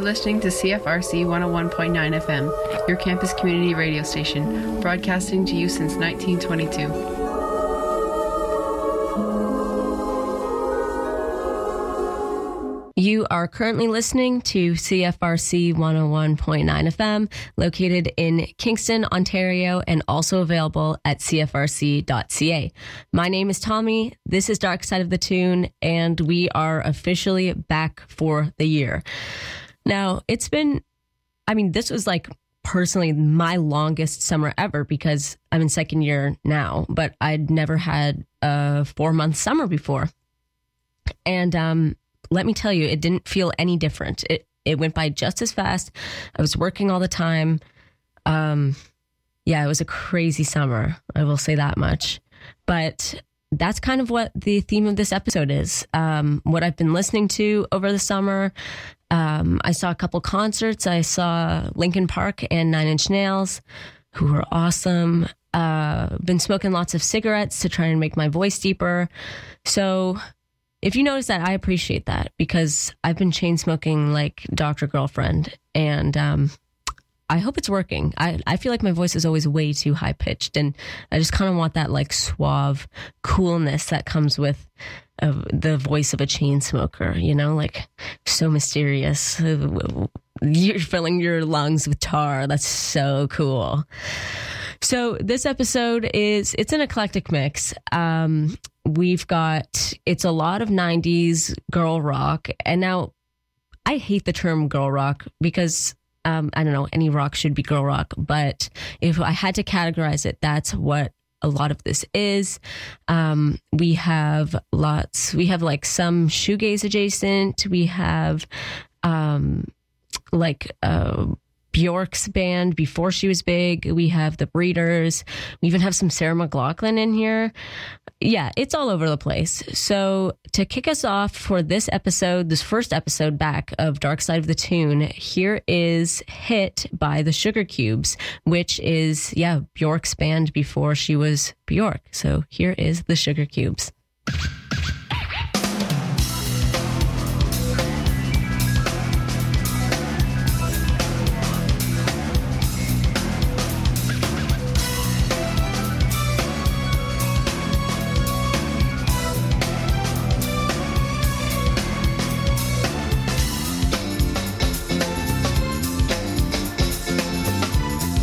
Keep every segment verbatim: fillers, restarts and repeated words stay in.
listening to C F R C one oh one point nine F M, your campus community radio station, broadcasting to you since nineteen twenty-two. You are currently listening to C F R C one oh one point nine F M, located in Kingston, Ontario, and also available at C F R C dot C A. My name is Tommy. This is Dark Side of the Tune, and we are officially back for the year. Now, it's been, I mean, this was like personally my longest summer ever because I'm in second year now, but I'd never had a four-month summer before. And, um, let me tell you, it didn't feel any different. It it went by just as fast. I was working all the time. Um, yeah, it was a crazy summer. I will say that much. But that's kind of what the theme of this episode is. Um, what I've been listening to over the summer. Um, I saw a couple concerts. I saw Linkin Park and Nine Inch Nails, who were awesome. Uh, been smoking lots of cigarettes to try and make my voice deeper. So if you notice that, I appreciate that because I've been chain smoking like Doctor Girlfriend, and um, I hope it's working. I, I feel like my voice is always way too high pitched, and I just kind of want that like suave coolness that comes with uh, the voice of a chain smoker, you know, like so mysterious. You're filling your lungs with tar. That's so cool. So this episode is, it's an eclectic mix. Um, we've got, it's a lot of nineties girl rock. And now I hate the term girl rock because, um, I don't know, any rock should be girl rock. But if I had to categorize it, that's what a lot of this is. Um, we have lots, we have like some shoegaze adjacent. We have, um, like, uh, Bjork's band before she was big. We have the Breeders. We even have some Sarah McLachlan in here. Yeah, it's all over the place. So to kick us off for this episode, this first episode back of Dark Side of the Tune, here is Hit by the Sugar Cubes, which is, yeah, Bjork's band before she was Bjork. So here is the Sugar Cubes.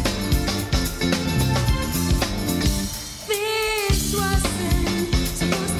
This wasn't supposed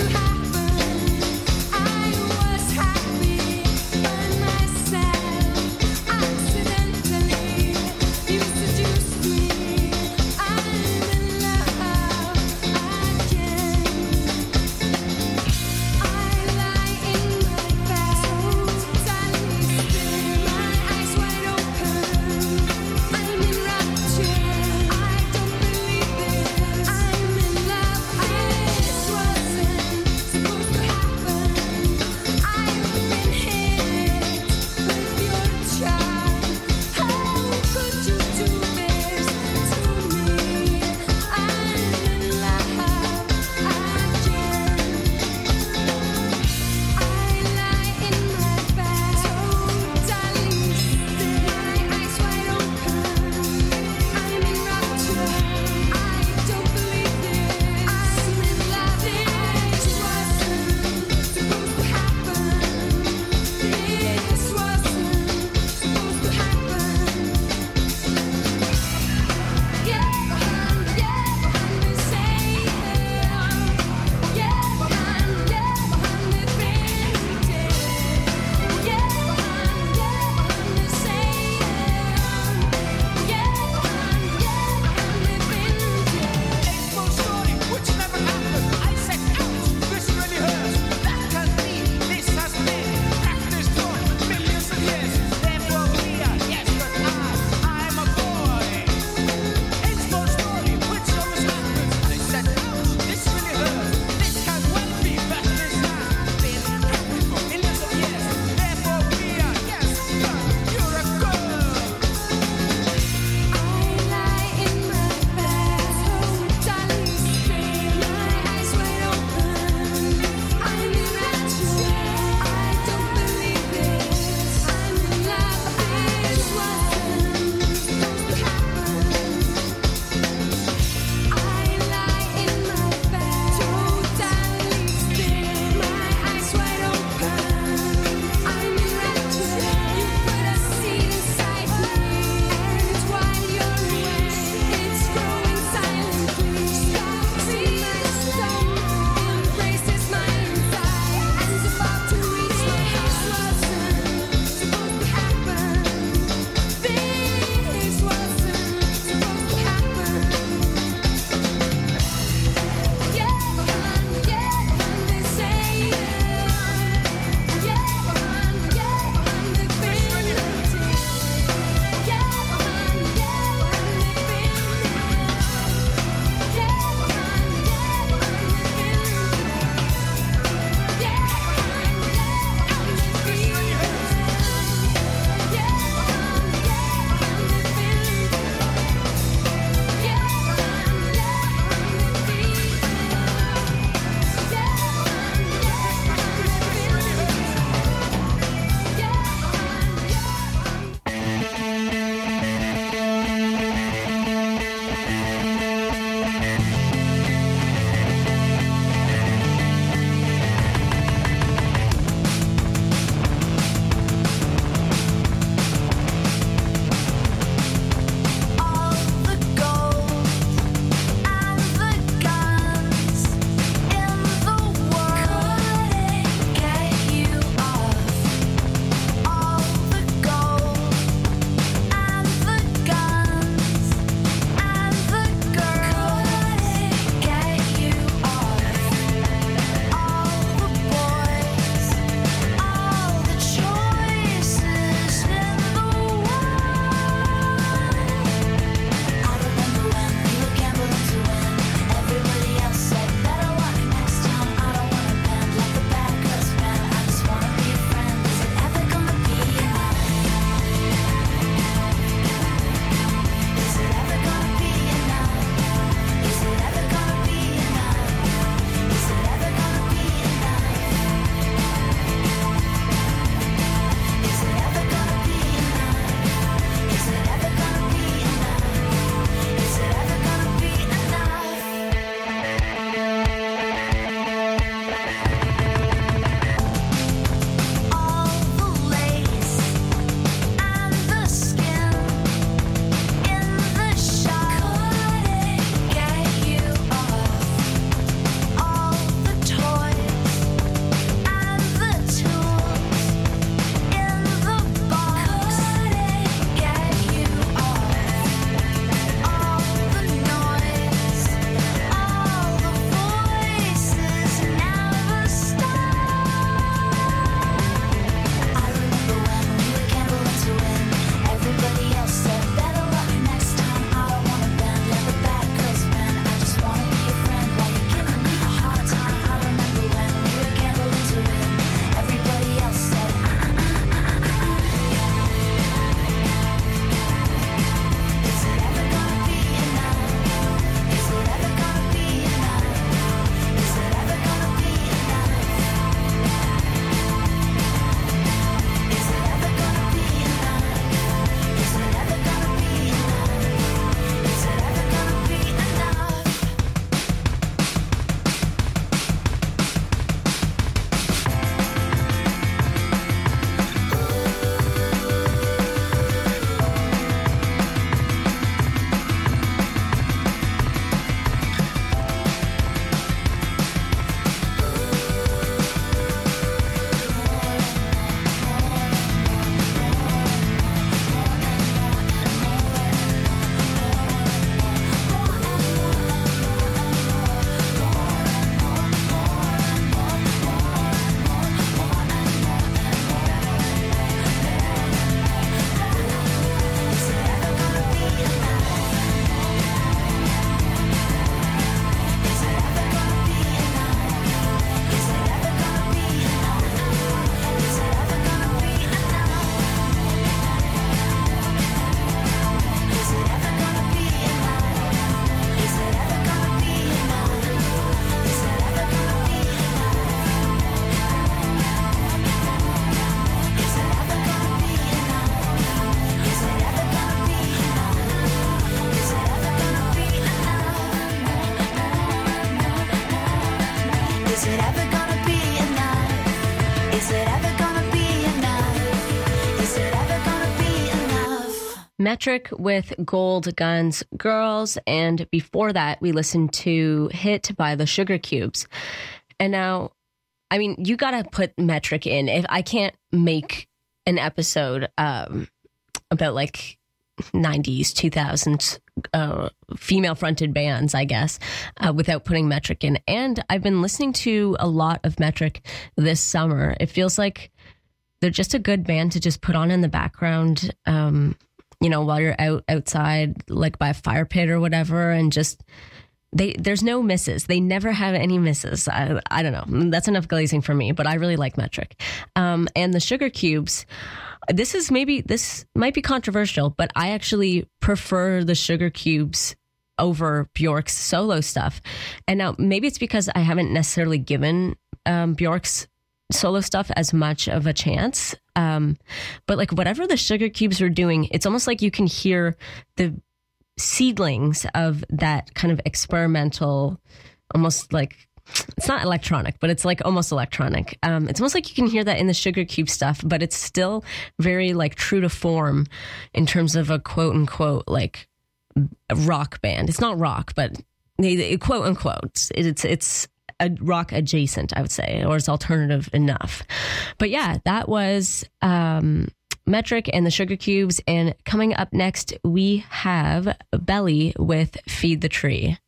Metric with Gold Guns Girls. And before that, we listened to Hit by the Sugar Cubes. And now, I mean, you got to put Metric in. If I can't make an episode um, about like nineties, two thousands uh, female-fronted bands, I guess, uh, without putting Metric in. And I've been listening to a lot of Metric this summer. It feels like they're just a good band to just put on in the background, um, you know, while you're out outside, like by a fire pit or whatever, and just they there's no misses. They never have any misses. I, I don't know. That's enough glazing for me, but I really like Metric. Um, and the Sugar Cubes, this is maybe this might be controversial, but I actually prefer the Sugar Cubes over Bjork's solo stuff. And now maybe it's because I haven't necessarily given um, Bjork's solo stuff as much of a chance. Um, but like whatever the Sugar Cubes are doing, it's almost like you can hear the seedlings of that kind of experimental, almost like, it's not electronic, but it's like almost electronic. Um, it's almost like you can hear that in the Sugar Cube stuff, but it's still very like true to form in terms of a quote unquote like rock band. It's not rock, but quote unquote, it's, it's, a rock adjacent, I would say, or it's alternative enough. But yeah, that was um, Metric and the Sugar Cubes. And coming up next, we have Belly with Feed the Tree.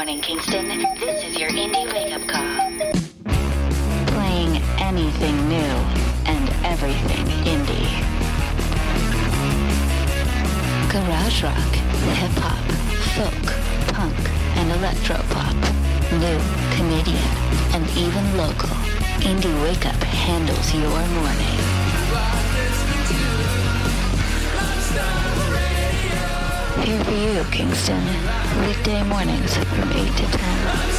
morning, Kingston. This is your Indie Wake-Up Call. Playing anything new and everything indie. Garage rock, hip-hop, folk, punk, and electro-pop. New, Canadian, and even local. Indie Wake Up handles your morning. Here for you, Kingston. Weekday mornings from eight to ten.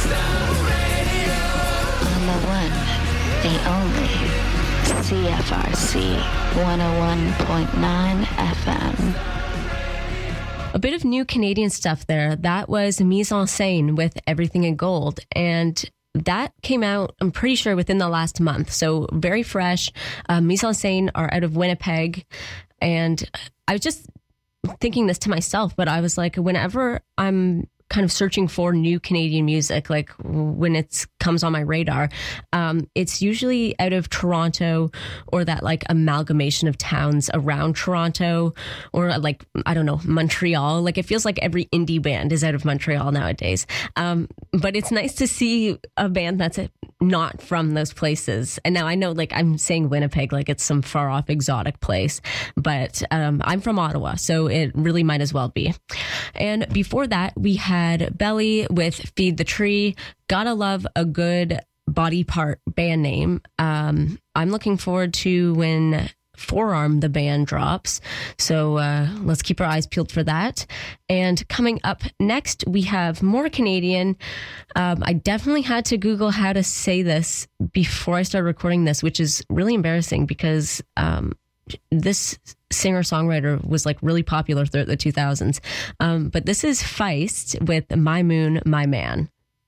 On the one, the only, C F R C one oh one point nine F M. A bit of new Canadian stuff there. That was Mise en Scène with Everything in Gold. And that came out, I'm pretty sure, within the last month. So very fresh. Uh, Mise en Scène are out of Winnipeg. And I was just thinking this to myself, but I was like, whenever I'm kind of searching for new Canadian music, like when it comes on my radar, um, it's usually out of Toronto or that like amalgamation of towns around Toronto, or like, I don't know, Montreal. Like it feels like every indie band is out of Montreal nowadays. Um, but it's nice to see a band that's not from those places. And now I know, like, I'm saying Winnipeg like it's some far off exotic place, but um, I'm from Ottawa, so it really might as well be. And before that, we had Belly with Feed the Tree. Gotta love a good body part band name. Um, I'm looking forward to when Forearm, the band, drops. So uh, let's keep our eyes peeled for that. And coming up next, we have more Canadian. Um, I definitely had to Google how to say this before I started recording this, which is really embarrassing because um, this singer-songwriter was like really popular throughout the two thousands. Um, but this is Feist with My Moon, My Man.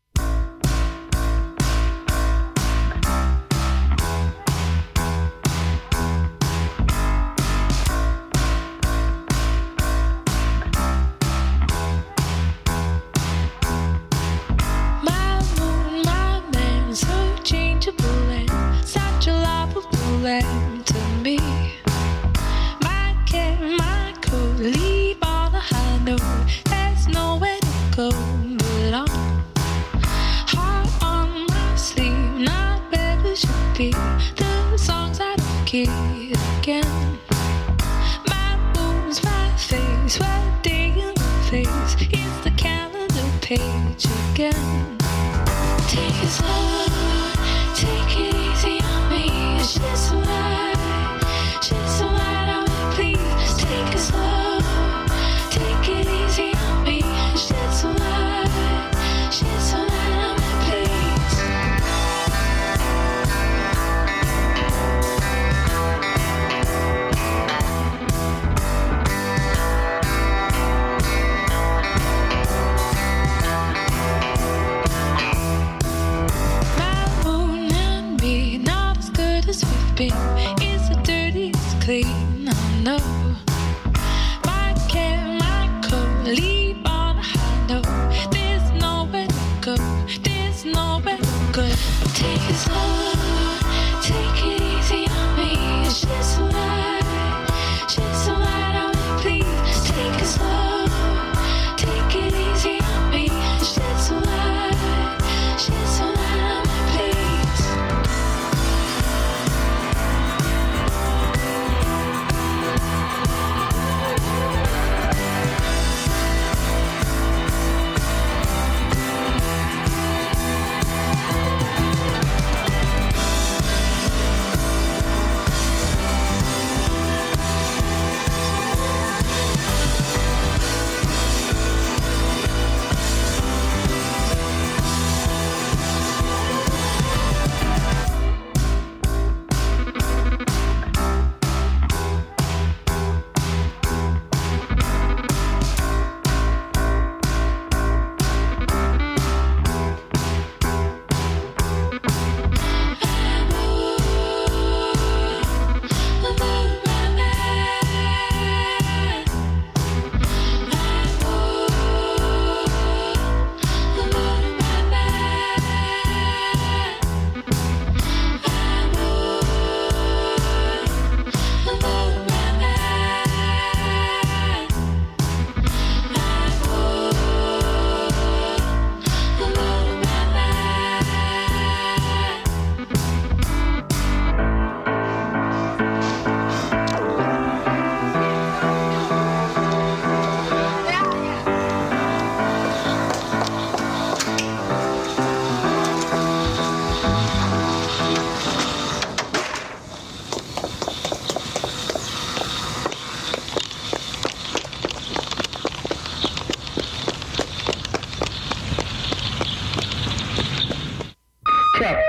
To me, my cat, my coat, leave on a high note. There's nowhere to go but on.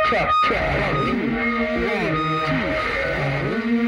check, check. One, two, one, two.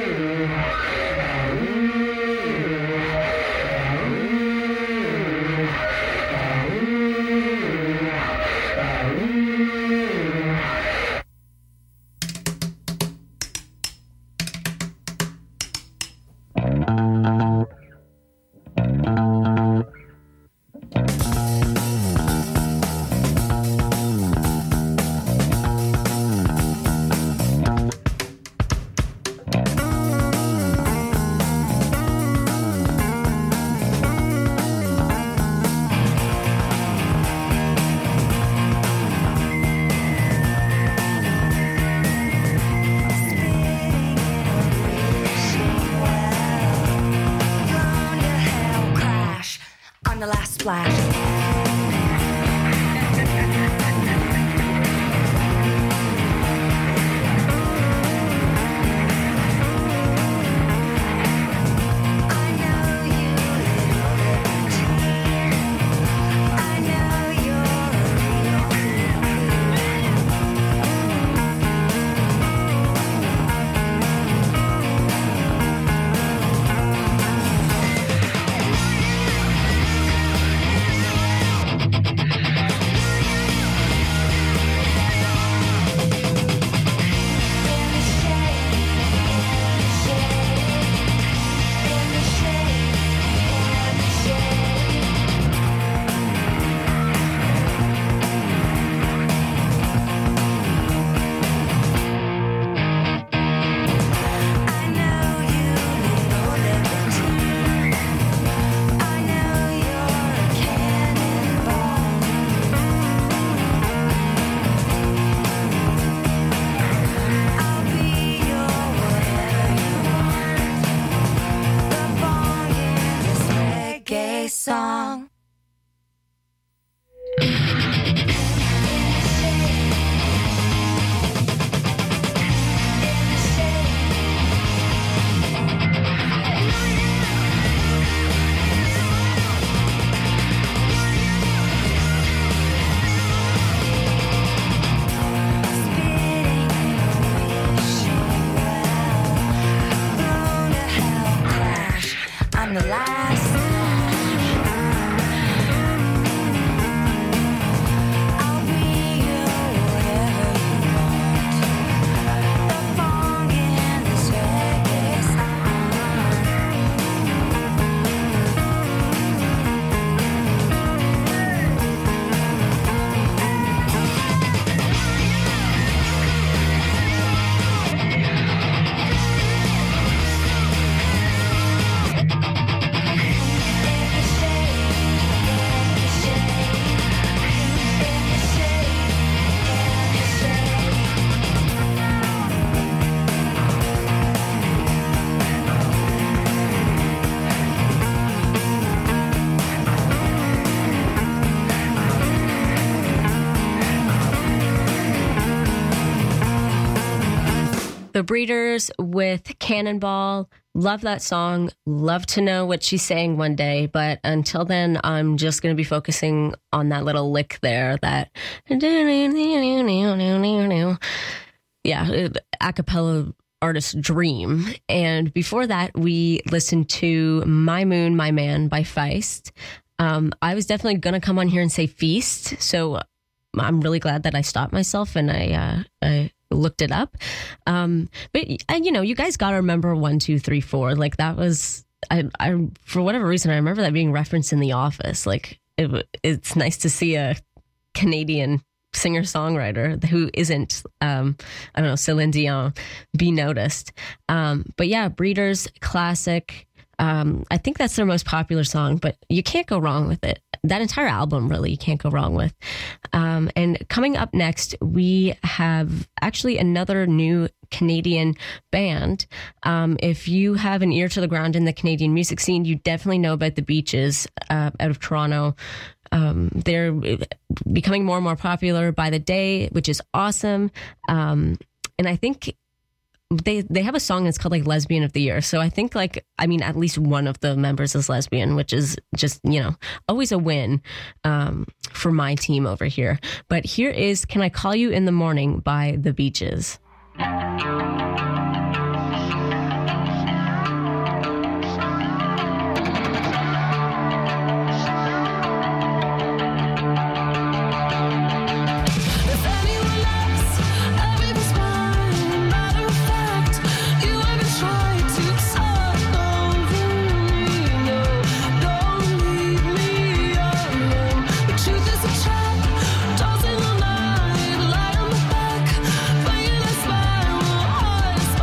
Song. I'm the last. The Breeders with Cannonball. Love that song. Love to know what she's saying one day. But until then, I'm just going to be focusing on that little lick there. That. Yeah, a cappella artist's dream. And before that, we listened to My Moon, My Man by Feist. Um, I was definitely going to come on here and say Feast. So I'm really glad that I stopped myself and I, uh, I looked it up. Um, but, and, you know, you guys got to remember one, two, three, four. Like that was, I, I, for whatever reason, I remember that being referenced in The Office. Like it, it's nice to see a Canadian singer-songwriter who isn't, um, I don't know, Celine Dion be noticed. Um, but yeah, Breeders, classic. Um, I think that's their most popular song, but you can't go wrong with it. That entire album, really, you can't go wrong with. Um, and coming up next, we have actually another new Canadian band. Um, if you have an ear to the ground in the Canadian music scene, you definitely know about the Beaches uh, out of Toronto. Um, they're becoming more and more popular by the day, which is awesome. Um, and I think they they have a song that's called like Lesbian of the Year. So I think like, I mean, at least one of the members is lesbian, which is just, you know, always a win um, for my team over here. But here is Can I Call You in the Morning by The Beaches. Tossing all night, light on the back, playing a smile.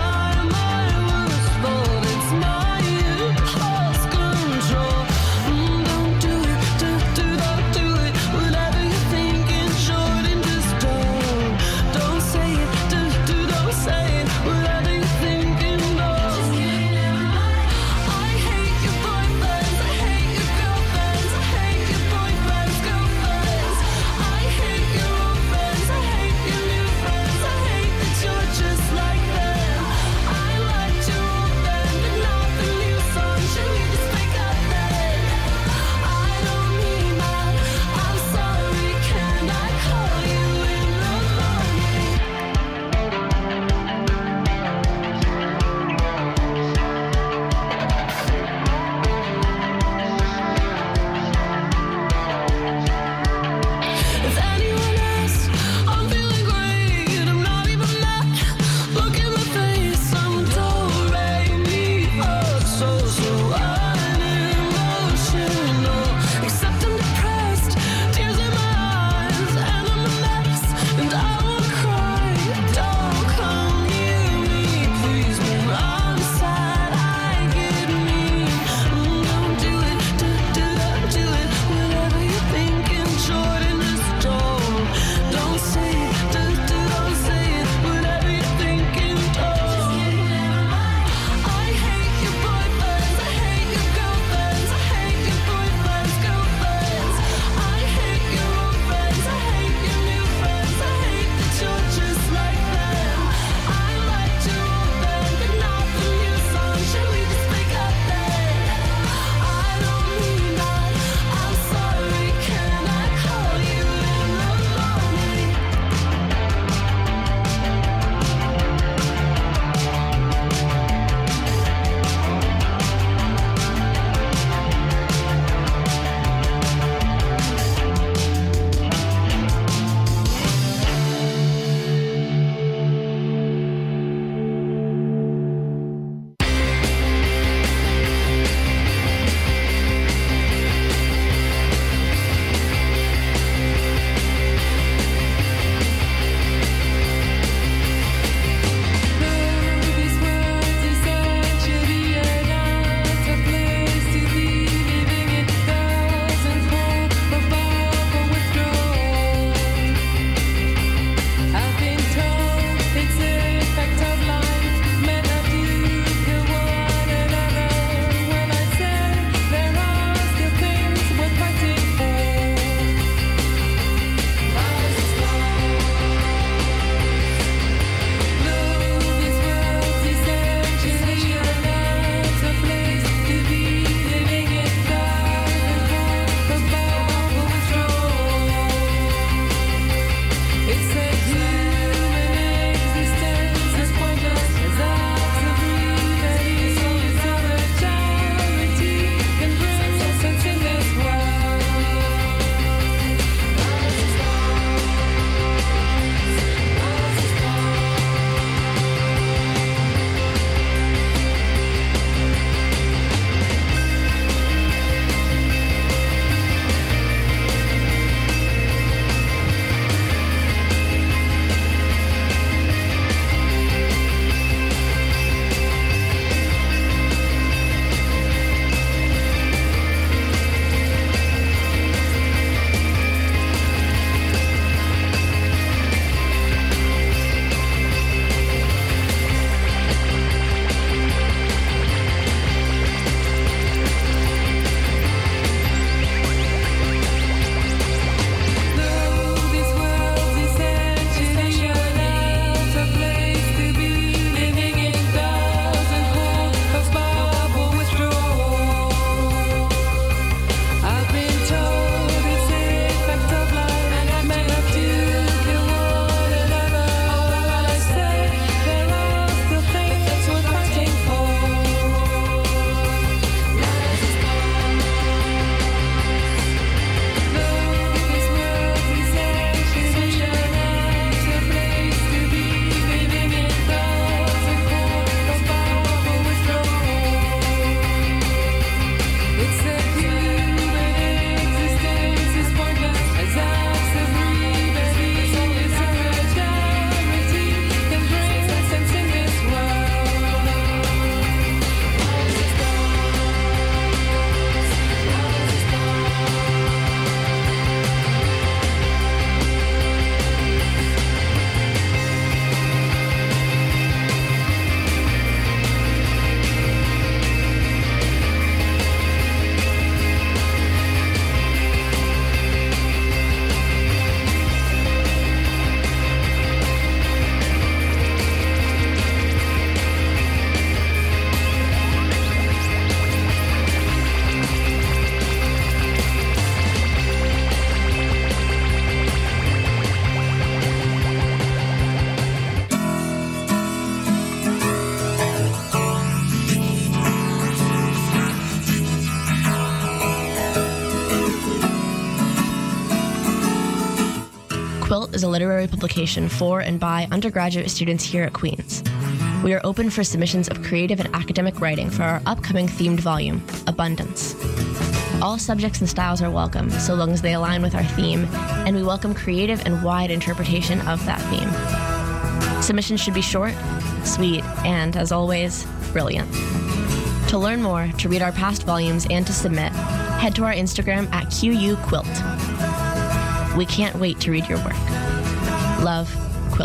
Quilt is a literary publication for and by undergraduate students here at Queen's. We are open for submissions of creative and academic writing for our upcoming themed volume, Abundance. All subjects and styles are welcome, so long as they align with our theme, and we welcome creative and wide interpretation of that theme. Submissions should be short, sweet, and, as always, brilliant. To learn more, to read our past volumes, and to submit, head to our Instagram at Q U Quilt. We can't wait to read your work. Love, Quilt.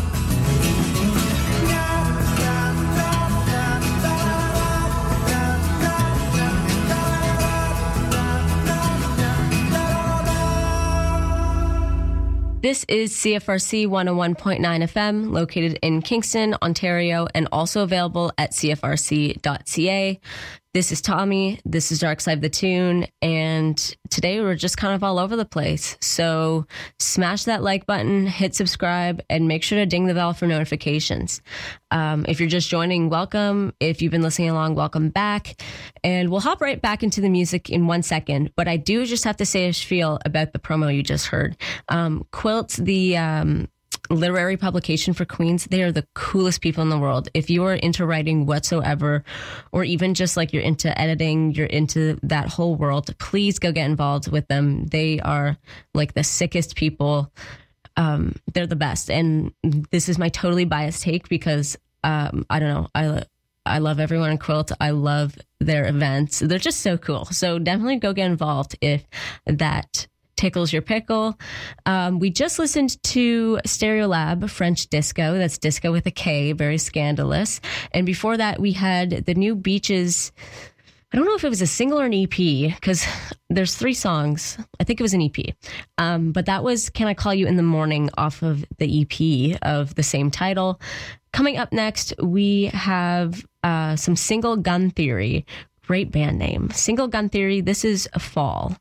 This is C F R C one oh one point nine F M, located in Kingston, Ontario, and also available at C F R C dot C A. This is Tommy. This is Dark Side of the Tune. And today we're just kind of all over the place. So smash that like button, hit subscribe, and make sure to ding the bell for notifications. Um, if you're just joining, welcome. If you've been listening along, welcome back. And we'll hop right back into the music in one second. But I do just have to say a spiel about the promo you just heard. Um, Quilt, the... Um, literary publication for Queens, they are the coolest people in the world. If you are into writing whatsoever, or even just like you're into editing, you're into that whole world, please go get involved with them. They are like the sickest people. Um, they're the best. And this is my totally biased take because um, I don't know. I I love everyone in Quilt. I love their events. They're just so cool. So definitely go get involved if that tickles your pickle. Um, we just listened to Stereolab, French Disco. That's disco with a K, very scandalous. And before that, we had the new Beaches. I don't know if it was a single or an E P, because there's three songs. I think it was an E P. Um, but that was Can I Call You in the Morning off of the E P of the same title. Coming up next, we have uh, some Single Gun Theory. Great band name. Single Gun Theory. This is Fall.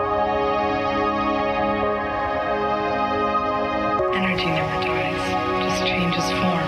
Energy never dies, just changes form.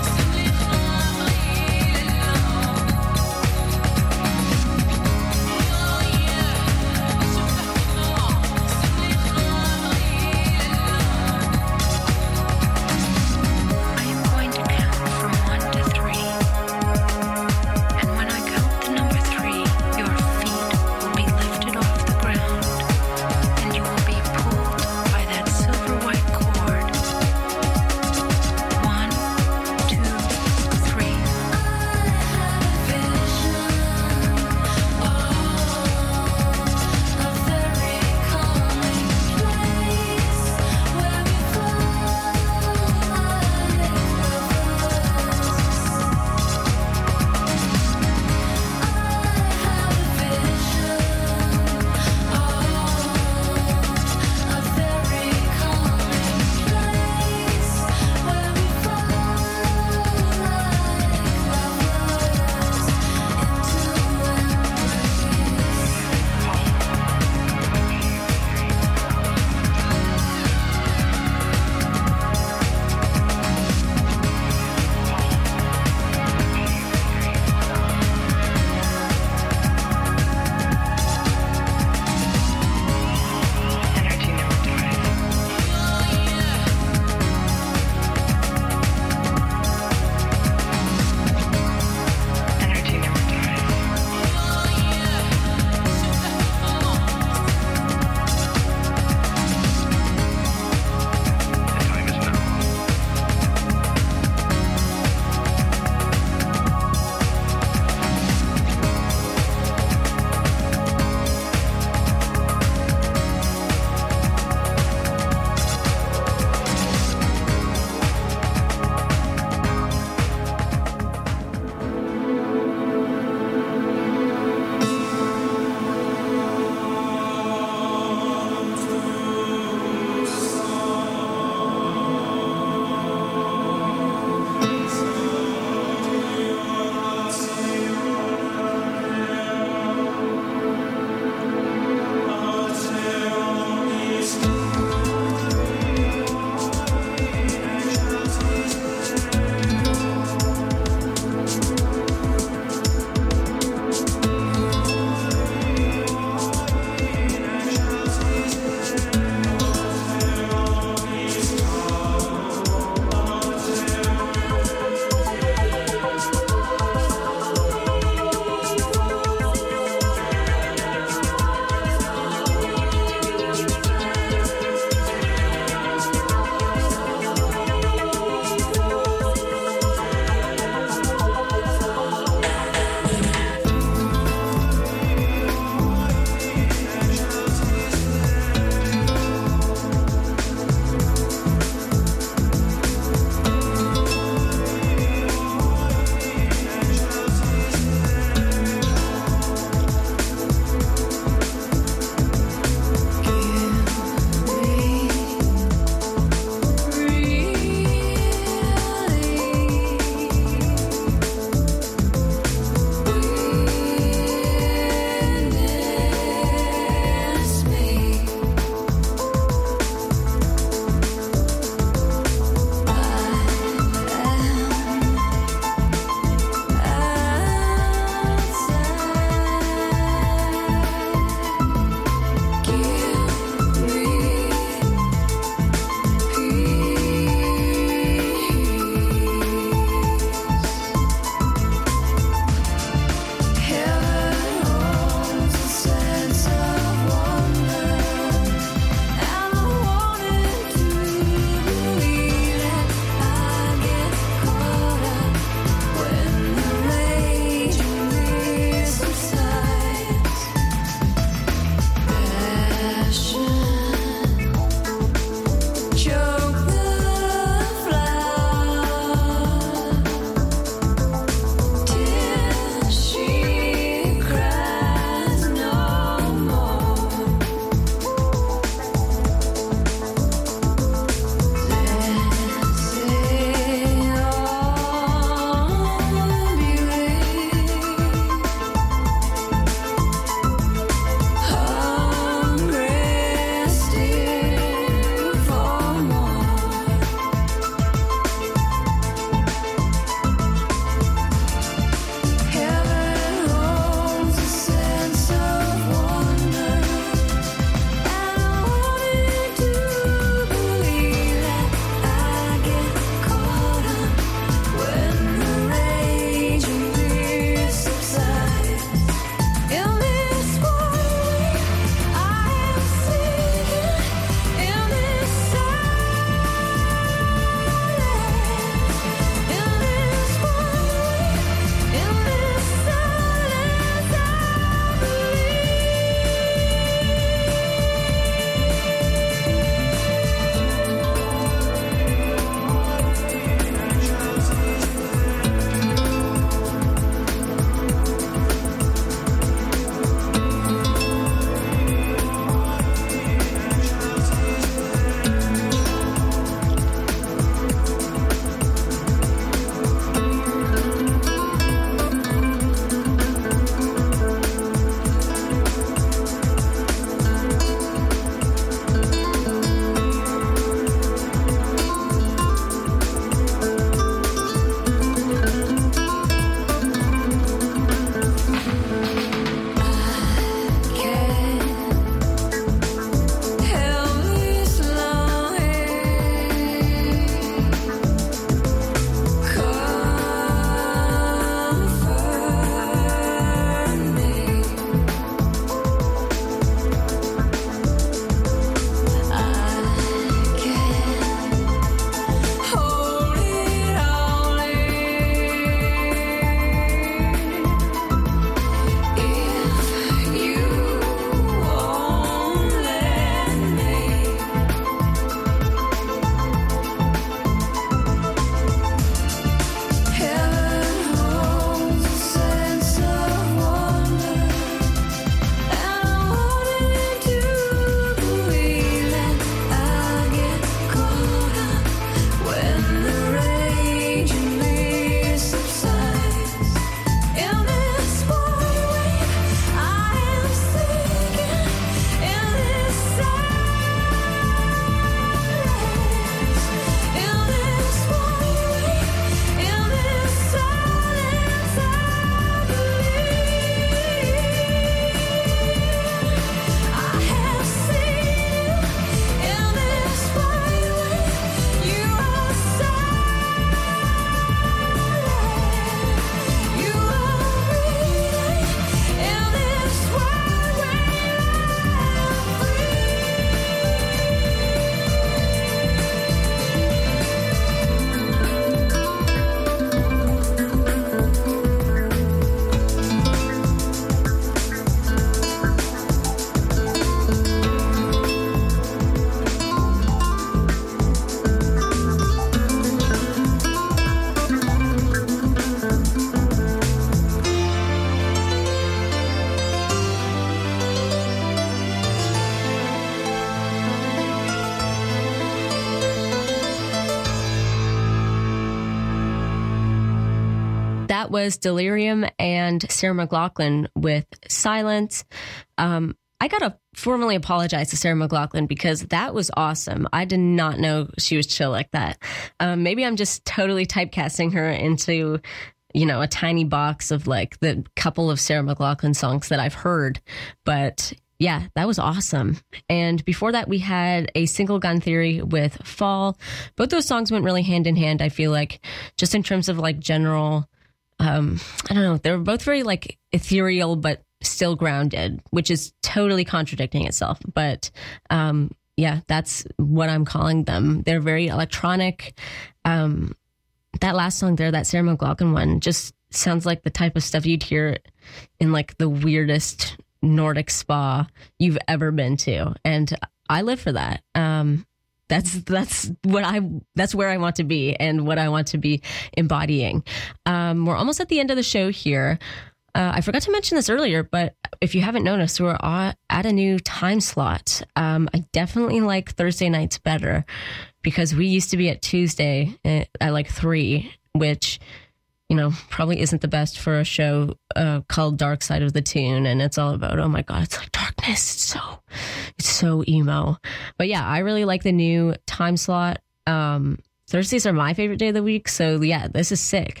that was Delirium and Sarah McLachlan with Silence. Um, I got to formally apologize to Sarah McLachlan because that was awesome. I did not know she was chill like that. Um, maybe I'm just totally typecasting her into, you know, a tiny box of like the couple of Sarah McLachlan songs that I've heard. But yeah, that was awesome. And before that, we had A Single Gun Theory with Fall. Both those songs went really hand in hand, I feel like, just in terms of like general, um, I don't know, they were both very like ethereal, but still grounded, which is totally contradicting itself. But um, yeah, that's what I'm calling them. They're very electronic. Um, that last song there, that Sarah McLachlan one, just sounds like the type of stuff you'd hear in like the weirdest Nordic spa you've ever been to. And I live for that. Um, that's that's what I that's where I want to be and what I want to be embodying. Um, we're almost at the end of the show here. Uh, I forgot to mention this earlier, but if you haven't noticed, we're at a new time slot. Um, I definitely like Thursday nights better because we used to be at Tuesday at, at like three, which, you know, probably isn't the best for a show uh, called Dark Side of the Tune. And it's all about, oh my God, it's like darkness. It's so, it's so emo. But yeah, I really like the new time slot. Um, Thursdays are my favorite day of the week. So yeah, this is sick.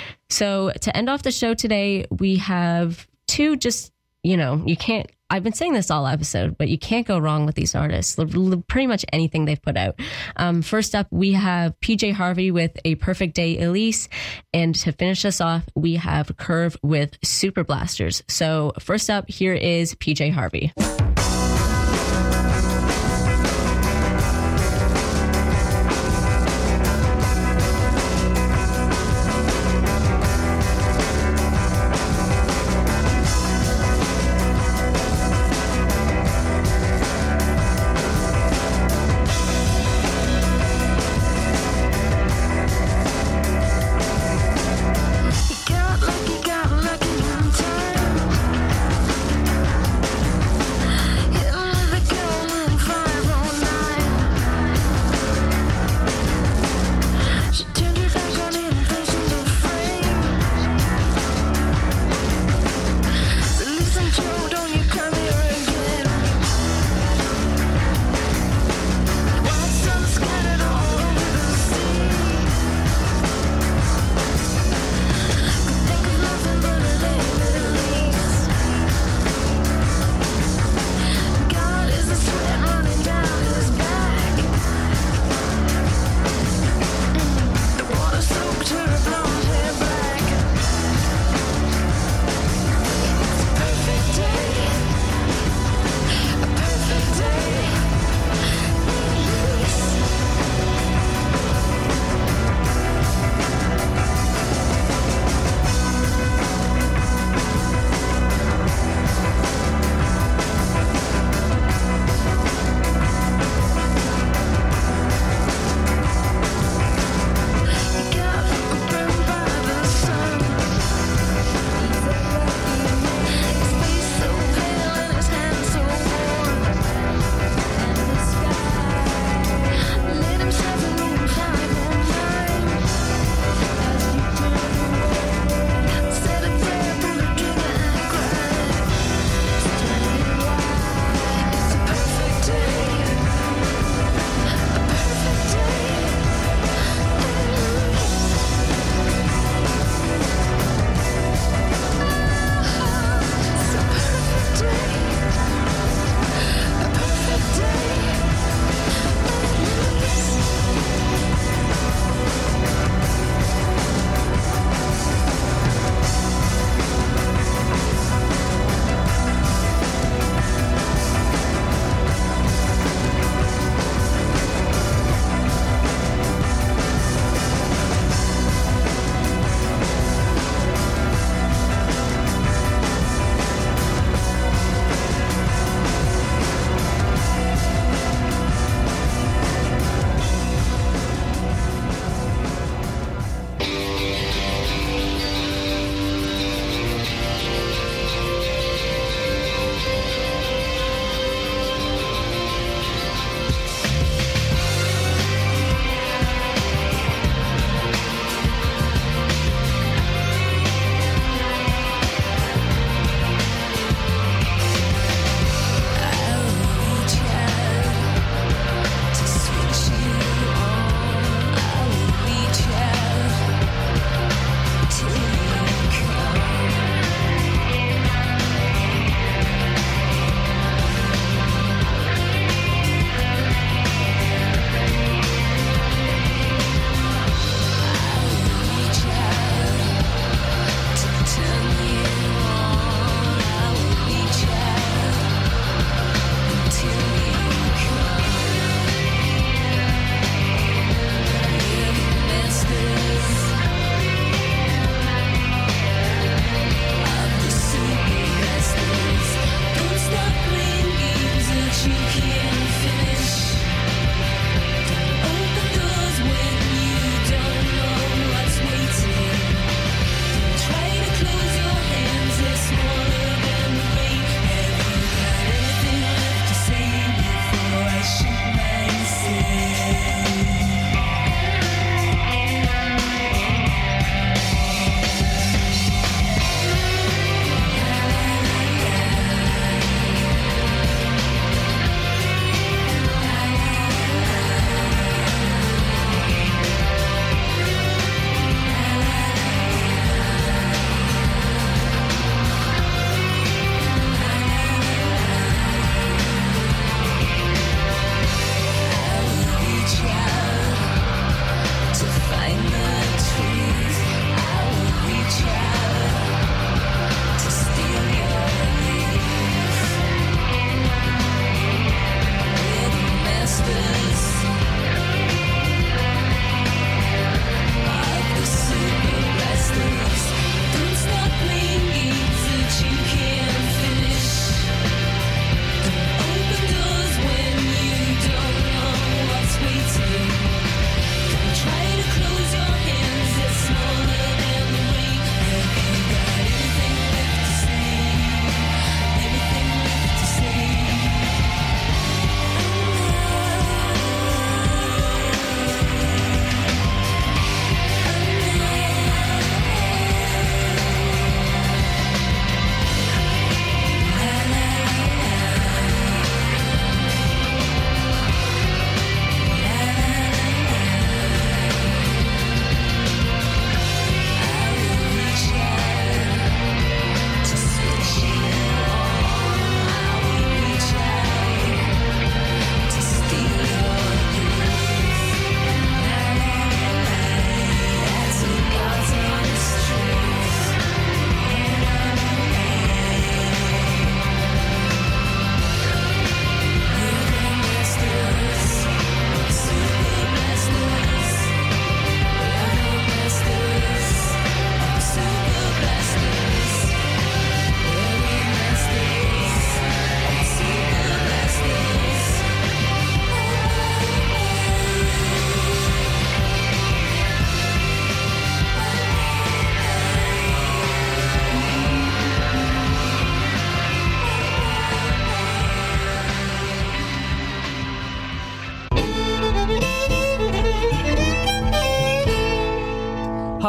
So to end off the show today, we have two just, you know, you can't, I've been saying this all episode, but you can't go wrong with these artists. Pretty much anything they've put out. Um, first up, we have P J Harvey with A Perfect Day Elise. And to finish us off, we have Curve with Super Blasters. So first up, here is P J Harvey. Got lucky, got lucky one time.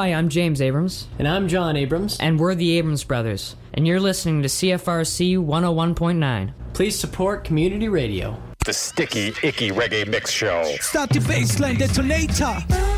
Hi, I'm James Abrams. And I'm John Abrams. And we're the Abrams Brothers. And you're listening to C F R C one oh one point nine. Please support community radio. The Sticky Icky Reggae Mix Show. Start the baseline detonator.